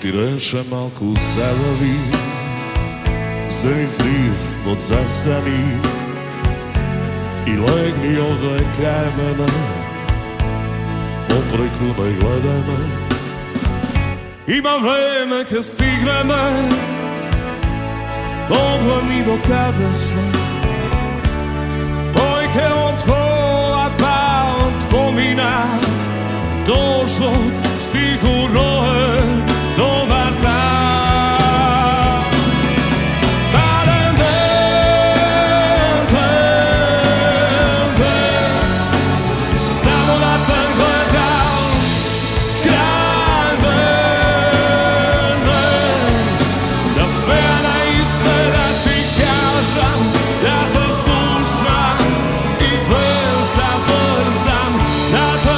Ti reče malku zabavi, zemi ziv od zastani i legni ovdje kraj mene, popreku ne gledaj me. Ima vreme kad stigne me, dogledni do kada smo. Dojke od tvoja pa od tvominat, došlo sigurno je dobar znak. Barem samo da te gledam kraj mene, da smijana i sve da ti kažem, da te slušam i brzam, da te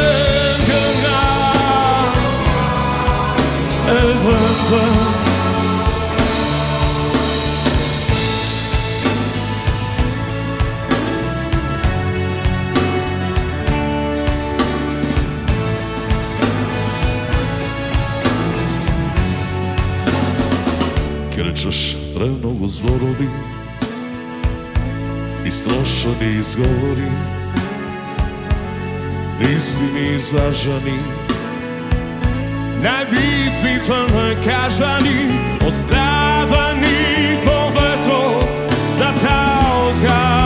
krećeš premnogo zborovi, istrošeni izgovori, nisi ni izlažani, najbitniji ne kažani, ostavani po vetru da talka.